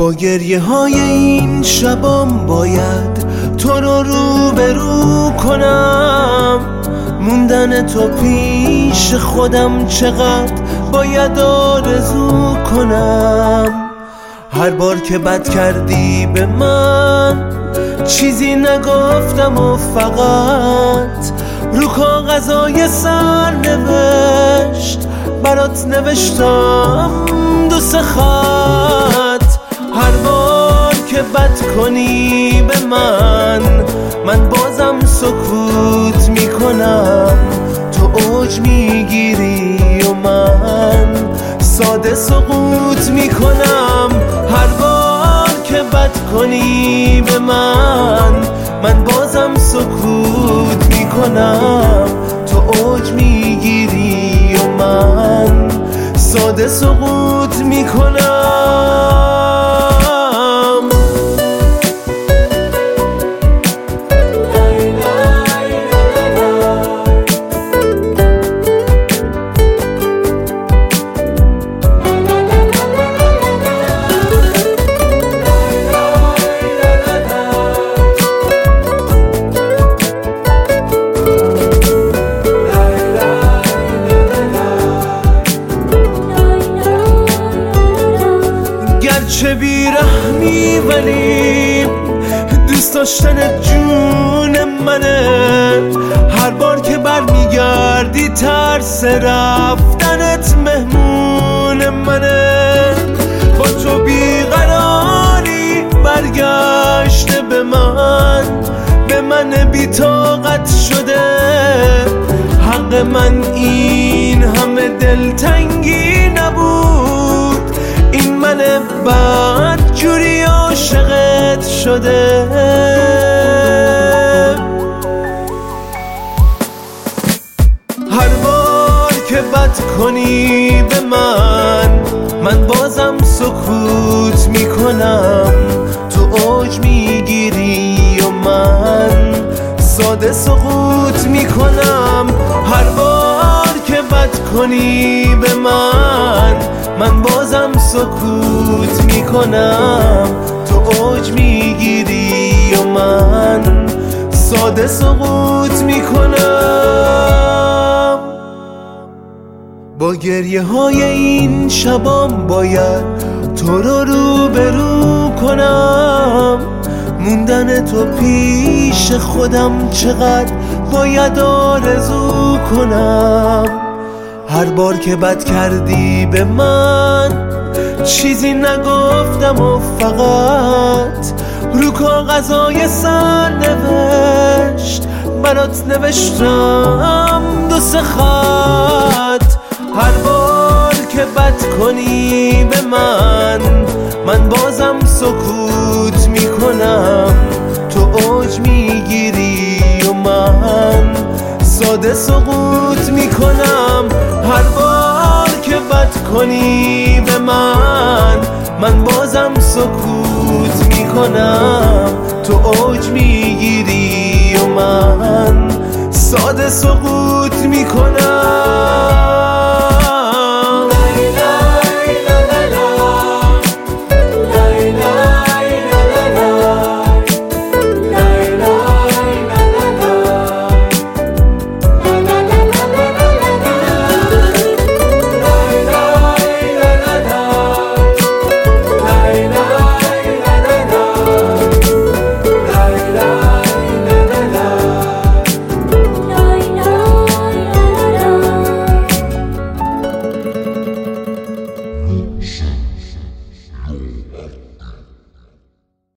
با گریه های این شبام باید تو رو روبرو کنم. موندن تو پیش خودم چقدر باید آرزو کنم. هر بار که بد کردی به من چیزی نگفتم و فقط رو کاغذای سرنوشت برات نوشتم دو سه خط. هر بار که بد کنی به من بازم سکوت میکنم. تو اوج میگیری و من ساده سقوط میکنم. هر بار که بد کنی به من بازم سکوت میکنم. تو اوج میگیری و من ساده سقوط میکنم. چه بیرحمی ولی دوست داشتن جون منه. هر بار که برمیگردی ترس رفتنت مهمون منه. با تو بیقراری برگشته به من بی طاقت شده. حق من این همه دلتنگی نبود. این من بد جوری عاشقت شده. هر بار که بد کنی به من بازم سکوت میکنم. تو اوج میگیری و من ساده سقوط میکنم. هر بار که بد کنی به من بازم سکوت میکنم. تو اوج میگیری و من ساده سقوط میکنم. با گریه های این شبام باید تو رو روبرو کنم. موندن تو پیش خودم چقدر باید آرزو کنم. هر بار که بد کردی به من چیزی نگفتم و فقط رو کاغذای سرنوشت برات نوشتم دو سه خط. هر بار که بد کنی به من بازم سکوت میکنم. تو اوج میگیری و من ساده سقوط میکنم. هر بار که بد کنی به من بازم سکوت میکنم. تو اوج میگیری و من ساده سقوط میکنم.